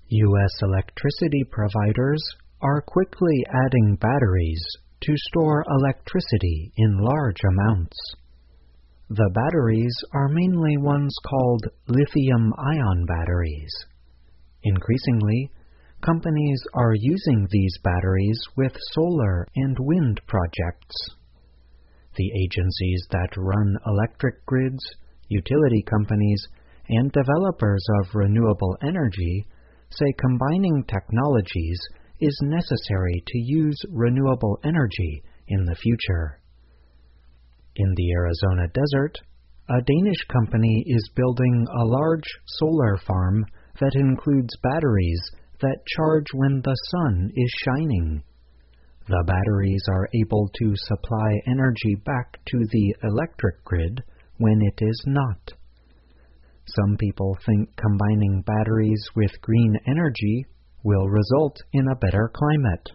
U.S. electricity providers are quickly adding batteries to store electricity in large amounts. The batteries are mainly ones called lithium-ion batteries. Increasingly, companies are using these batteries with solar and wind projects. The agencies that run electric grids, utility companies, and developers of renewable energy say combining technologies is necessary to use renewable energy in the future. In the Arizona desert, a Danish company is building a large solar farm that includes batteries that charge when the sun is shining. The batteries are able to supply energy back to the electric grid when it is not. Some people think combining batteries with green energy will result in a better climate.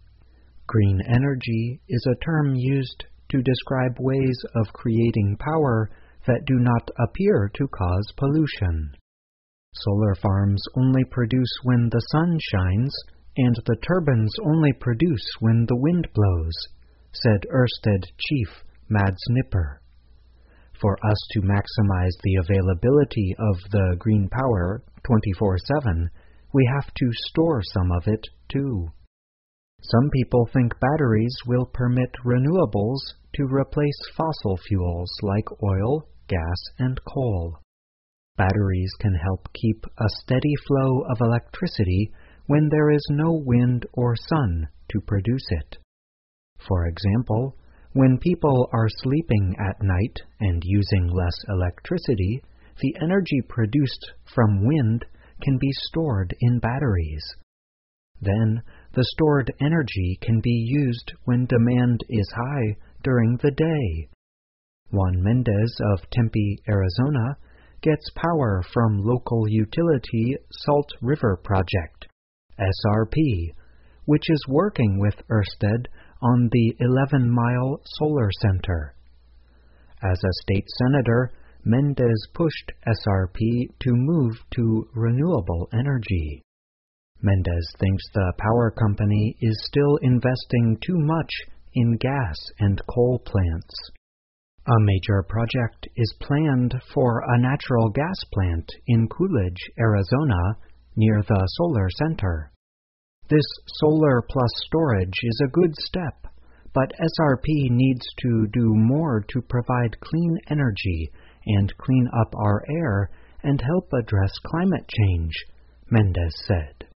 Green energy is a term used to describe ways of creating power that do not appear to cause pollution. Solar farms only produce when the sun shines, and the turbines only produce when the wind blows, said Ørsted chief Mads Nipper. For us to maximize the availability of the green power 24/7, we have to store some of it too. Some people think batteries will permit renewables to replace fossil fuels like oil, gas, and coal. Batteries can help keep a steady flow of electricity when there is no wind or sun to produce it. For example, when people are sleeping at night and using less electricity, the energy produced from wind can be stored in batteries. Then, the stored energy can be used when demand is high during the day. Juan Mendez of Tempe, Arizona, gets power from local utility Salt River Project, SRP, which is working with Ørsted on the 11-mile solar center. As a state senator, Mendez pushed SRP to move to renewable energy. Mendez thinks the power company is still investing too much in gas and coal plants. A major project is planned for a natural gas plant in Coolidge, Arizona, near the solar center. This solar plus storage is a good step, but SRP needs to do more to provide clean energy and clean up our air and help address climate change, Mendez said.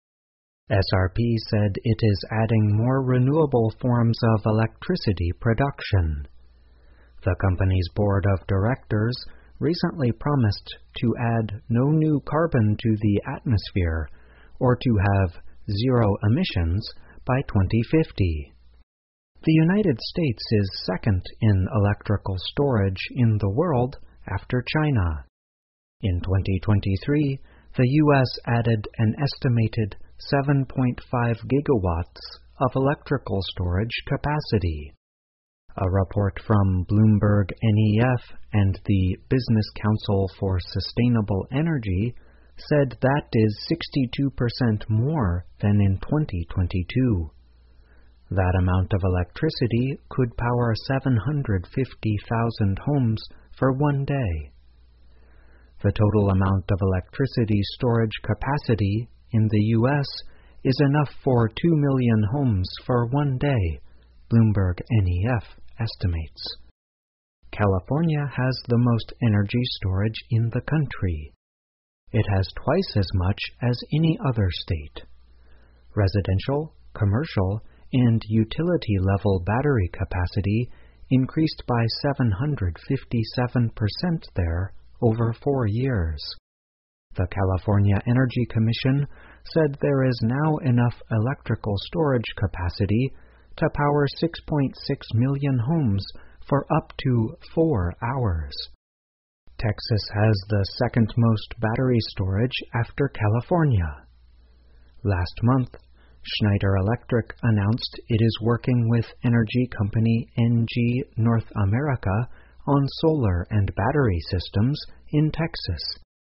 SRP said it is adding more renewable forms of electricity production. The company's board of directors recently promised to add no new carbon to the atmosphere or to have zero emissions by 2050. The United States is second in electrical storage in the world after China. In 2023, the U.S. added an estimated 7.5 gigawatts of electrical storage capacity. A report from Bloomberg NEF and the Business Council for Sustainable Energy said that is 62% more than in 2022. That amount of electricity could power 750,000 homes for one day. The total amount of electricity storage capacity in the U.S. is enough for 2 million homes for one day, Bloomberg NEF estimates. California has the most energy storage in the country. It has twice as much as any other state. Residential, commercial, and utility-level battery capacity increased by 757% there over 4 years. The California Energy Commission said there is now enough electrical storage capacity to power 6.6 million homes for up to 4 hours. Texas has the second most battery storage after California. Last month, Schneider Electric announced it is working with energy company NG North America on solar and battery systems in Texas.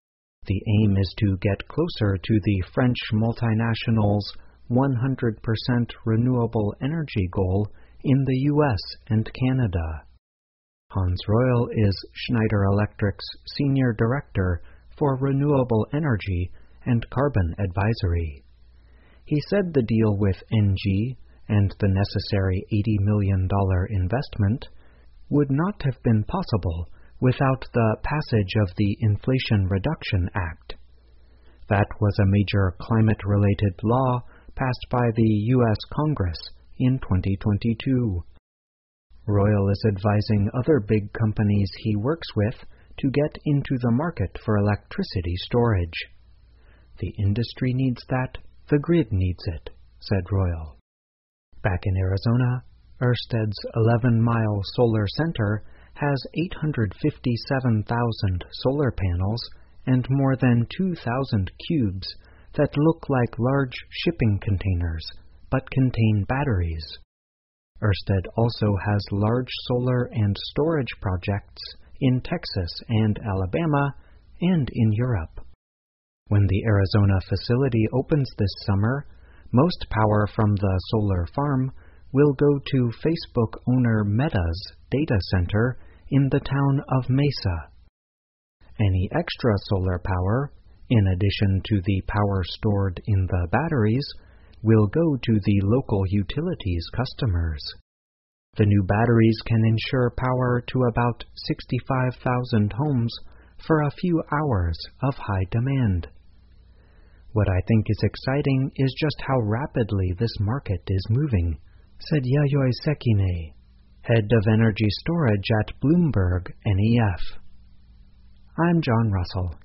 The aim is to get closer to the French multinational's 100% renewable energy goal in the U.S. and Canada. Hans Royal is Schneider Electric's Senior Director for Renewable Energy and Carbon Advisory. He said the deal with ENGIE and the necessary $80 million investment would not have been possible without the passage of the Inflation Reduction Act. That was a major climate-related law passed by the U.S. Congress in 2022. Royal is advising other big companies he works with to get into the market for electricity storage. The industry needs that, the grid needs it, said Royal. Back in Arizona, Ørsted's 11-mile solar center has 857,000 solar panels and more than 2,000 cubes that look like large shipping containers but contain batteries. Ørsted also has large solar and storage projects in Texas and Alabama and in Europe. When the Arizona facility opens this summer, most power from the solar farm will go to Facebook owner Meta's data center in the town of Mesa. Any extra solar power, in addition to the power stored in the batteries, will go to the local utilities customers. The new batteries can ensure power to about 65,000 homes for a few hours of high demand. What I think is exciting is just how rapidly this market is moving, said Yayoi Sekine, head of energy storage at Bloomberg NEF. I'm John Russell.